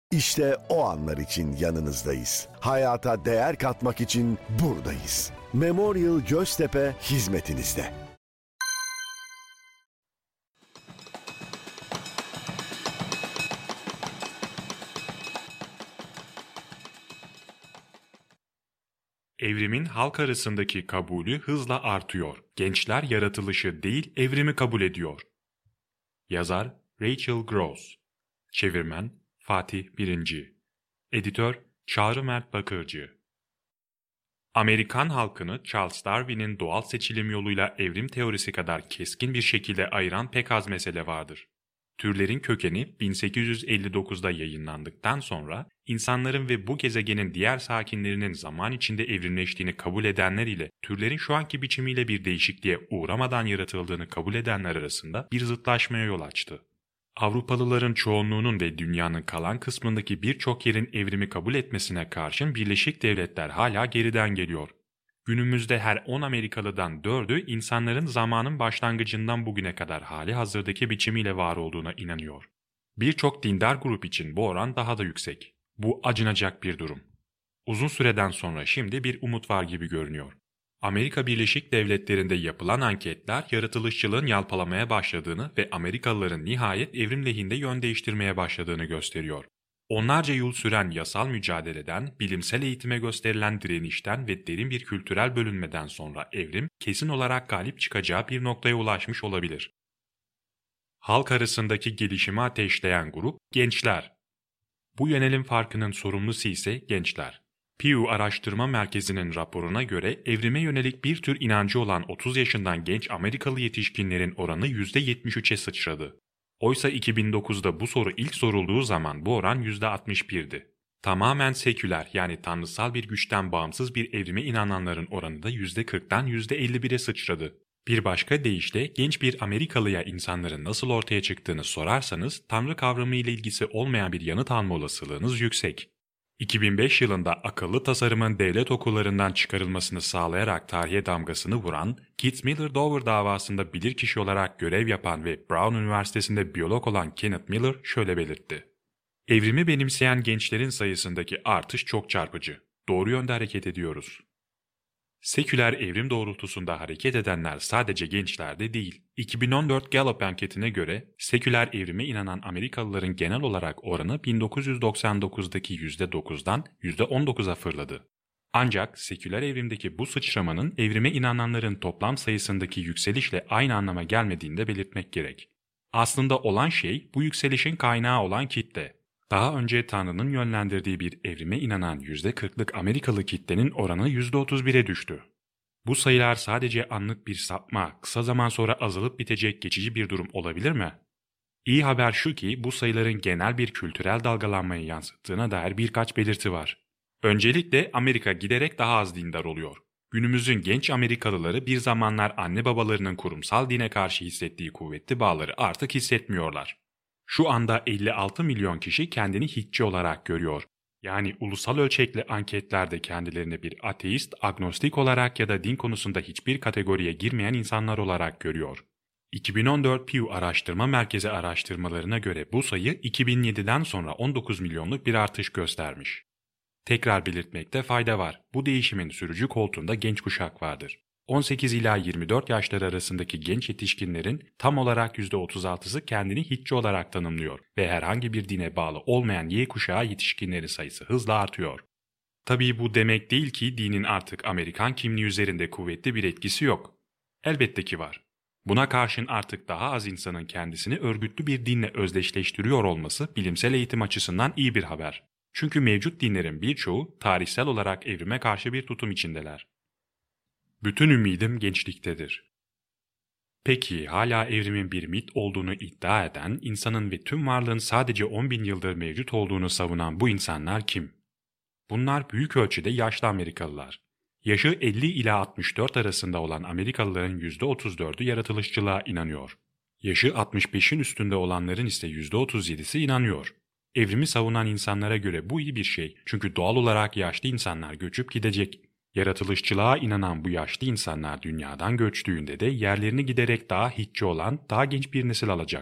İşte o anlar için yanınızdayız. Hayata değer katmak için buradayız. Memorial Göztepe hizmetinizde. Evrimin halk arasındaki kabulü hızla artıyor. Gençler yaratılışı değil, evrimi kabul ediyor. Yazar Rachel Gross. Çevirmen Fatih Birinci. Editör Çağrı Mert Bakırcı. Amerikan halkını Charles Darwin'in doğal seçilim yoluyla evrim teorisi kadar keskin bir şekilde ayıran pek az mesele vardır. Türlerin kökeni 1859'da yayınlandıktan sonra insanların ve bu gezegenin diğer sakinlerinin zaman içinde evrimleştiğini kabul edenler ile türlerin şu anki biçimiyle bir değişikliğe uğramadan yaratıldığını kabul edenler arasında bir zıtlaşmaya yol açtı. Avrupalıların çoğunluğunun ve dünyanın kalan kısmındaki birçok yerin evrimi kabul etmesine karşın Birleşik Devletler hala geriden geliyor. Günümüzde her 10 Amerikalıdan 4'ü insanların zamanın başlangıcından bugüne kadar hali hazırdaki biçimiyle var olduğuna inanıyor. Birçok dindar grup için bu oran daha da yüksek. Bu acınacak bir durum. Uzun süreden sonra şimdi bir umut var gibi görünüyor. Amerika Birleşik Devletleri'nde yapılan anketler yaratılışçılığın yalpalamaya başladığını ve Amerikalıların nihayet evrim lehinde yön değiştirmeye başladığını gösteriyor. Onlarca yıl süren yasal mücadeleden, bilimsel eğitime gösterilen direnişten ve derin bir kültürel bölünmeden sonra evrim kesin olarak galip çıkacağı bir noktaya ulaşmış olabilir. Halk arasındaki gelişimi ateşleyen grup gençler. Bu yönelim farkının sorumlusu ise gençler. Pew Araştırma Merkezi'nin raporuna göre evrime yönelik bir tür inancı olan 30 yaşından genç Amerikalı yetişkinlerin oranı %73'e sıçradı. Oysa 2009'da bu soru ilk sorulduğu zaman bu oran %61'di. Tamamen seküler yani tanrısal bir güçten bağımsız bir evrime inananların oranı da %40'dan %51'e sıçradı. Bir başka deyişle genç bir Amerikalıya insanların nasıl ortaya çıktığını sorarsanız tanrı kavramı ile ilgisi olmayan bir yanıt alma olasılığınız yüksek. 2005 yılında akıllı tasarımın devlet okullarından çıkarılmasını sağlayarak tarihe damgasını vuran, Keith Miller-Dover davasında bilirkişi olarak görev yapan ve Brown Üniversitesi'nde biyolog olan Kenneth Miller şöyle belirtti. Evrimi benimseyen gençlerin sayısındaki artış çok çarpıcı. Doğru yönde hareket ediyoruz. Seküler evrim doğrultusunda hareket edenler sadece gençlerde değil. 2014 Gallup anketine göre seküler evrime inanan Amerikalıların genel olarak oranı 1999'daki %9'dan %19'a fırladı. Ancak seküler evrimdeki bu sıçramanın evrime inananların toplam sayısındaki yükselişle aynı anlama gelmediğini de belirtmek gerek. Aslında olan şey bu yükselişin kaynağı olan kitle. Daha önce Tanrı'nın yönlendirdiği bir evrime inanan %40'lık Amerikalı kitlenin oranı %31'e düştü. Bu sayılar sadece anlık bir sapma, kısa zaman sonra azalıp bitecek geçici bir durum olabilir mi? İyi haber şu ki bu sayıların genel bir kültürel dalgalanmayı yansıttığına dair birkaç belirti var. Öncelikle Amerika giderek daha az dindar oluyor. Günümüzün genç Amerikalıları bir zamanlar anne babalarının kurumsal dine karşı hissettiği kuvvetli bağları artık hissetmiyorlar. Şu anda 56 milyon kişi kendini Hitçi olarak görüyor. Yani ulusal ölçekli anketlerde kendilerini bir ateist, agnostik olarak ya da din konusunda hiçbir kategoriye girmeyen insanlar olarak görüyor. 2014 Pew Araştırma Merkezi araştırmalarına göre bu sayı 2007'den sonra 19 milyonluk bir artış göstermiş. Tekrar belirtmekte fayda var. Bu değişimin sürücü koltuğunda genç kuşak vardır. 18 ila 24 yaşları arasındaki genç yetişkinlerin tam olarak %36'sı kendini Hitçi olarak tanımlıyor ve herhangi bir dine bağlı olmayan Y kuşağı yetişkinleri sayısı hızla artıyor. Tabii bu demek değil ki dinin artık Amerikan kimliği üzerinde kuvvetli bir etkisi yok. Elbette ki var. Buna karşın artık daha az insanın kendisini örgütlü bir dinle özdeşleştiriyor olması bilimsel eğitim açısından iyi bir haber. Çünkü mevcut dinlerin birçoğu tarihsel olarak evrime karşı bir tutum içindeler. Bütün ümidim gençliktedir. Peki hala evrimin bir mit olduğunu iddia eden, insanın ve tüm varlığın sadece 10.000 yıldır mevcut olduğunu savunan bu insanlar kim? Bunlar büyük ölçüde yaşlı Amerikalılar. Yaşı 50 ila 64 arasında olan Amerikalıların %34'ü yaratılışçılığa inanıyor. Yaşı 65'in üstünde olanların ise %37'si inanıyor. Evrimi savunan insanlara göre bu iyi bir şey çünkü doğal olarak yaşlı insanlar göçüp gidecek. Yaratılışçılığa inanan bu yaşlı insanlar dünyadan göçtüğünde de yerlerini giderek daha Hitçi olan daha genç bir nesil alacak.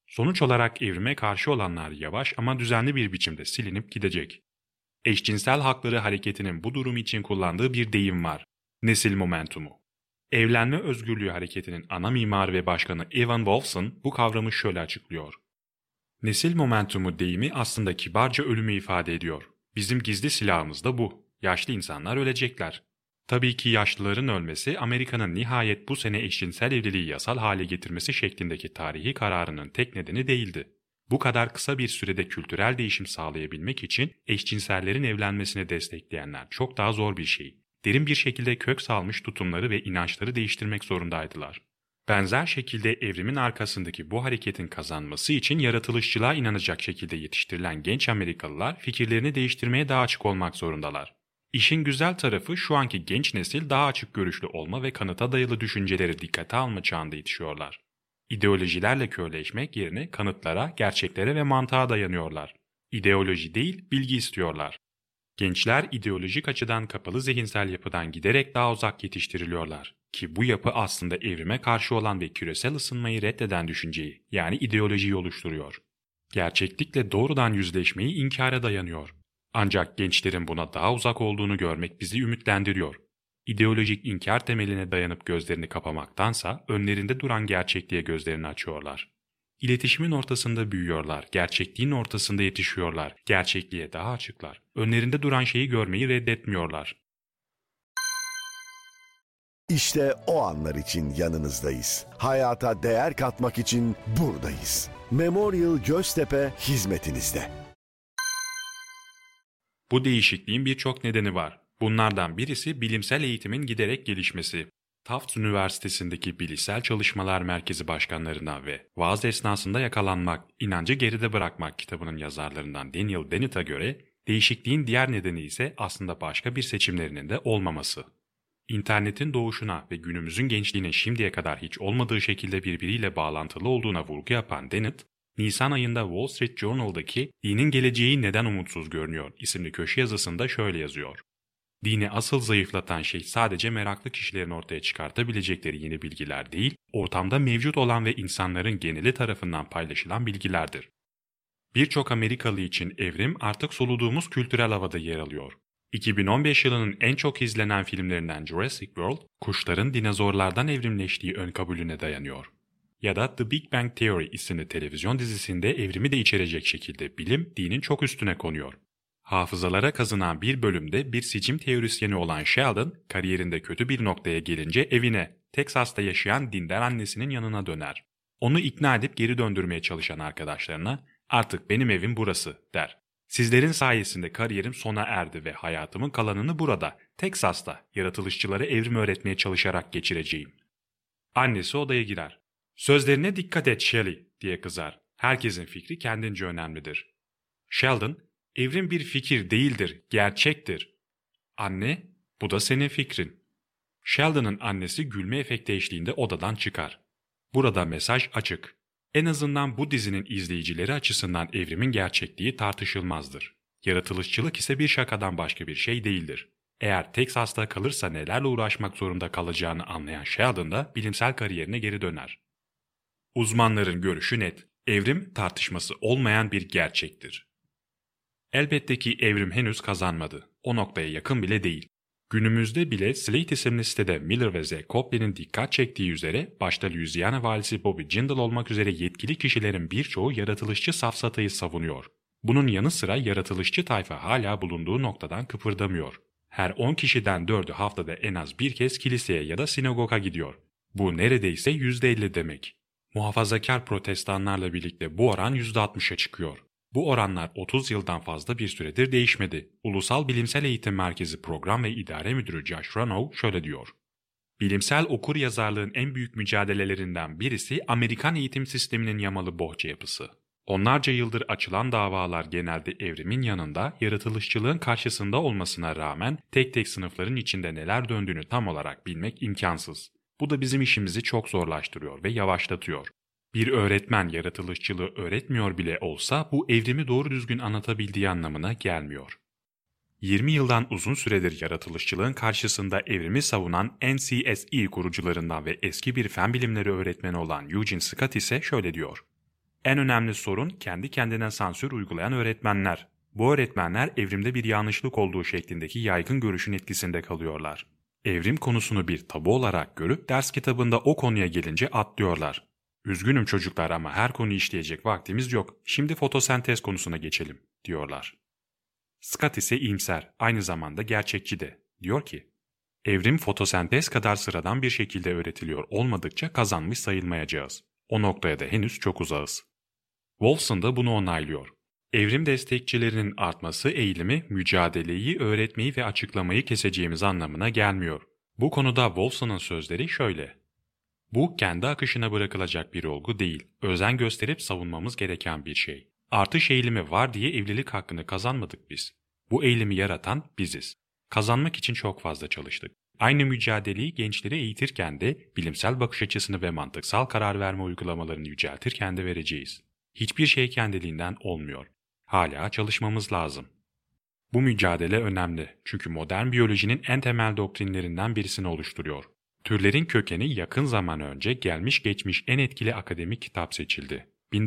Sonuç olarak evrime karşı olanlar yavaş ama düzenli bir biçimde silinip gidecek. Eşcinsel hakları hareketinin bu durum için kullandığı bir deyim var. Nesil momentumu. Evlenme özgürlüğü hareketinin ana mimarı ve başkanı Evan Wolfson bu kavramı şöyle açıklıyor. Nesil momentumu deyimi aslında kibarca ölümü ifade ediyor. Bizim gizli silahımız da bu. Yaşlı insanlar ölecekler. Tabii ki yaşlıların ölmesi Amerika'nın nihayet bu sene eşcinsel evliliği yasal hale getirmesi şeklindeki tarihi kararının tek nedeni değildi. Bu kadar kısa bir sürede kültürel değişim sağlayabilmek için eşcinsellerin evlenmesini destekleyenler çok daha zor bir şey. Derin bir şekilde kök salmış tutumları ve inançları değiştirmek zorundaydılar. Benzer şekilde evrimin arkasındaki bu hareketin kazanması için yaratılışçılığa inanacak şekilde yetiştirilen genç Amerikalılar fikirlerini değiştirmeye daha açık olmak zorundalar. İşin güzel tarafı şu anki genç nesil daha açık görüşlü olma ve kanıta dayalı düşünceleri dikkate alma çağında yetişiyorlar. İdeolojilerle körleşmek yerine kanıtlara, gerçeklere ve mantığa dayanıyorlar. İdeoloji değil, bilgi istiyorlar. Gençler ideolojik açıdan kapalı zihinsel yapıdan giderek daha uzak yetiştiriliyorlar. Ki bu yapı aslında evrime karşı olan ve küresel ısınmayı reddeden düşünceyi, yani ideolojiyi oluşturuyor. Gerçeklikle doğrudan yüzleşmeyi inkara dayanıyor. Ancak gençlerin buna daha uzak olduğunu görmek bizi ümitlendiriyor. İdeolojik inkar temeline dayanıp gözlerini kapamaktansa önlerinde duran gerçekliğe gözlerini açıyorlar. İletişimin ortasında büyüyorlar, gerçekliğin ortasında yetişiyorlar, gerçekliğe daha açıklar. Önlerinde duran şeyi görmeyi reddetmiyorlar. İşte o anlar için yanınızdayız. Hayata değer katmak için buradayız. Memorial Göztepe hizmetinizde. Bu değişikliğin birçok nedeni var. Bunlardan birisi bilimsel eğitimin giderek gelişmesi. Tufts Üniversitesi'ndeki Bilişsel Çalışmalar Merkezi başkanlarından ve vaaz esnasında yakalanmak, inancı geride bırakmak kitabının yazarlarından Daniel Dennett'a göre değişikliğin diğer nedeni ise aslında başka bir seçimlerinin de olmaması. İnternetin doğuşuna ve günümüzün gençliğinin şimdiye kadar hiç olmadığı şekilde birbiriyle bağlantılı olduğuna vurgu yapan Dennett, Nisan ayında Wall Street Journal'daki "Dinin geleceği neden umutsuz görünüyor?" isimli köşe yazısında şöyle yazıyor. Dini asıl zayıflatan şey sadece meraklı kişilerin ortaya çıkartabilecekleri yeni bilgiler değil, ortamda mevcut olan ve insanların geneli tarafından paylaşılan bilgilerdir. Birçok Amerikalı için evrim artık soluduğumuz kültürel havada yer alıyor. 2015 yılının en çok izlenen filmlerinden Jurassic World, kuşların dinozorlardan evrimleştiği önkabulüne dayanıyor. Ya da The Big Bang Theory isimli televizyon dizisinde evrimi de içerecek şekilde bilim, dinin çok üstüne konuyor. Hafızalara kazınan bir bölümde bir sicim teorisyeni olan Sheldon, kariyerinde kötü bir noktaya gelince evine, Teksas'ta yaşayan dindar annesinin yanına döner. Onu ikna edip geri döndürmeye çalışan arkadaşlarına, "Artık benim evim burası," der. "Sizlerin sayesinde kariyerim sona erdi ve hayatımın kalanını burada, Teksas'ta, yaratılışçılara evrim öğretmeye çalışarak geçireceğim." Annesi odaya girer. "Sözlerine dikkat et Shelley," diye kızar. "Herkesin fikri kendince önemlidir." Sheldon, "Evrim bir fikir değildir, gerçektir." "Anne, bu da senin fikrin." Sheldon'ın annesi gülme efekti eşliğinde odadan çıkar. Burada mesaj açık. En azından bu dizinin izleyicileri açısından evrimin gerçekliği tartışılmazdır. Yaratılışçılık ise bir şakadan başka bir şey değildir. Eğer Teksas'ta kalırsa nelerle uğraşmak zorunda kalacağını anlayan Sheldon da bilimsel kariyerine geri döner. Uzmanların görüşü net. Evrim tartışması olmayan bir gerçektir. Elbette ki evrim henüz kazanmadı. O noktaya yakın bile değil. Günümüzde bile Slate isimli sitede Miller ve Z. Copland'in dikkat çektiği üzere başta Louisiana valisi Bobby Jindal olmak üzere yetkili kişilerin birçoğu yaratılışçı safsatayı savunuyor. Bunun yanı sıra yaratılışçı tayfa hala bulunduğu noktadan kıpırdamıyor. Her 10 kişiden 4'ü haftada en az bir kez kiliseye ya da sinagoga gidiyor. Bu neredeyse %50 demek. Muhafazakar protestanlarla birlikte bu oran %60'a çıkıyor. Bu oranlar 30 yıldan fazla bir süredir değişmedi. Ulusal Bilimsel Eğitim Merkezi Program ve İdare Müdürü Josh Ranow şöyle diyor. "Bilimsel okuryazarlığın en büyük mücadelelerinden birisi Amerikan eğitim sisteminin yamalı bohça yapısı. Onlarca yıldır açılan davalar genelde evrimin yanında yaratılışçılığın karşısında olmasına rağmen tek tek sınıfların içinde neler döndüğünü tam olarak bilmek imkansız. Bu da bizim işimizi çok zorlaştırıyor ve yavaşlatıyor. Bir öğretmen yaratılışçılığı öğretmiyor bile olsa bu evrimi doğru düzgün anlatabildiği anlamına gelmiyor." 20 yıldan uzun süredir yaratılışçılığın karşısında evrimi savunan NCSE kurucularından ve eski bir fen bilimleri öğretmeni olan Eugene Scott ise şöyle diyor. En önemli sorun kendi kendine sansür uygulayan öğretmenler. Bu öğretmenler evrimde bir yanlışlık olduğu şeklindeki yaygın görüşün etkisinde kalıyorlar. Evrim konusunu bir tabu olarak görüp ders kitabında o konuya gelince atlıyorlar. Üzgünüm çocuklar ama her konuyu işleyecek vaktimiz yok. Şimdi fotosentez konusuna geçelim, diyorlar. Scott ise iyimser, aynı zamanda gerçekçi de. Diyor ki, evrim fotosentez kadar sıradan bir şekilde öğretiliyor olmadıkça kazanmış sayılmayacağız. O noktaya da henüz çok uzağız. Wolfson da bunu onaylıyor. Evrim destekçilerinin artması eğilimi, mücadeleyi, öğretmeyi ve açıklamayı keseceğimiz anlamına gelmiyor. Bu konuda Wolfson'un sözleri şöyle. Bu kendi akışına bırakılacak bir olgu değil, özen gösterip savunmamız gereken bir şey. Artış eğilimi var diye evlilik hakkını kazanmadık biz. Bu eğilimi yaratan biziz. Kazanmak için çok fazla çalıştık. Aynı mücadeleyi gençleri eğitirken de bilimsel bakış açısını ve mantıksal karar verme uygulamalarını yüceltirken de vereceğiz. Hiçbir şey kendiliğinden olmuyor. Hala çalışmamız lazım. Bu mücadele önemli çünkü modern biyolojinin en temel doktrinlerinden birisini oluşturuyor. Türlerin kökeni yakın zaman önce gelmiş geçmiş en etkili akademik kitap seçildi.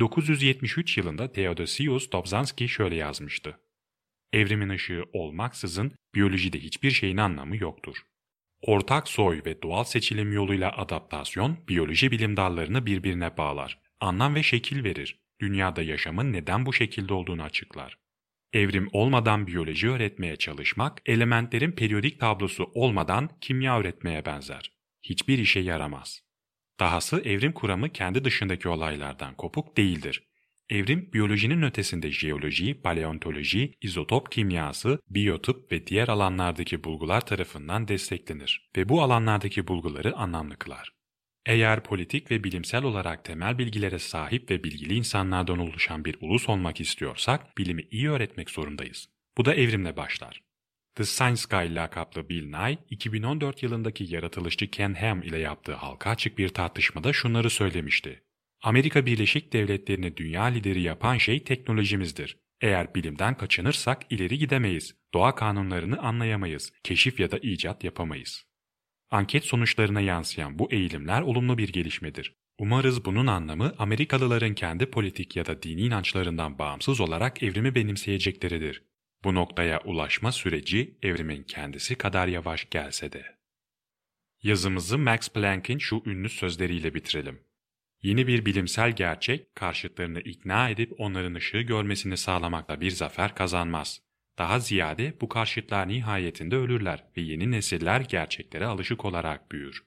1973 yılında Theodosius Dobzhansky şöyle yazmıştı. Evrimin ışığı olmaksızın biyolojide hiçbir şeyin anlamı yoktur. Ortak soy ve doğal seçilim yoluyla adaptasyon, biyoloji bilim dallarını birbirine bağlar, anlam ve şekil verir, dünyada yaşamın neden bu şekilde olduğunu açıklar. Evrim olmadan biyoloji öğretmeye çalışmak, elementlerin periyodik tablosu olmadan kimya öğretmeye benzer. Hiçbir işe yaramaz. Dahası evrim kuramı kendi dışındaki olaylardan kopuk değildir. Evrim, biyolojinin ötesinde jeoloji, paleontoloji, izotop kimyası, biyotıp ve diğer alanlardaki bulgular tarafından desteklenir ve bu alanlardaki bulguları anlamlı kılar. Eğer politik ve bilimsel olarak temel bilgilere sahip ve bilgili insanlardan oluşan bir ulus olmak istiyorsak, bilimi iyi öğretmek zorundayız. Bu da evrimle başlar. The Science Guy lakaplı Bill Nye, 2014 yılındaki yaratılışçı Ken Ham ile yaptığı halka açık bir tartışmada şunları söylemişti. Amerika Birleşik Devletleri'ni dünya lideri yapan şey teknolojimizdir. Eğer bilimden kaçınırsak ileri gidemeyiz, doğa kanunlarını anlayamayız, keşif ya da icat yapamayız. Anket sonuçlarına yansıyan bu eğilimler olumlu bir gelişmedir. Umarız bunun anlamı Amerikalıların kendi politik ya da dini inançlarından bağımsız olarak evrimi benimseyecekleridir. Bu noktaya ulaşma süreci evrimin kendisi kadar yavaş gelse de. Yazımızı Max Planck'in şu ünlü sözleriyle bitirelim. Yeni bir bilimsel gerçek, karşıtlarını ikna edip onların ışığı görmesini sağlamakla bir zafer kazanmaz. Daha ziyade bu karşıtlar nihayetinde ölürler ve yeni nesiller gerçeklere alışık olarak büyür.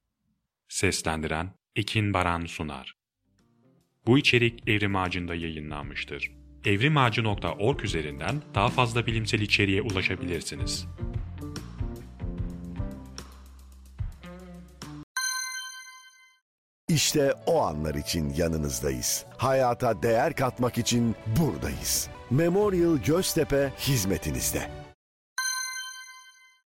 Seslendiren Ekin Baran Sunar. Bu içerik Evrim Ağacı'nda yayınlanmıştır. evrimağacı.org üzerinden daha fazla bilimsel içeriğe ulaşabilirsiniz. İşte o anlar için yanınızdayız. Hayata değer katmak için buradayız. Memorial Göztepe hizmetinizde.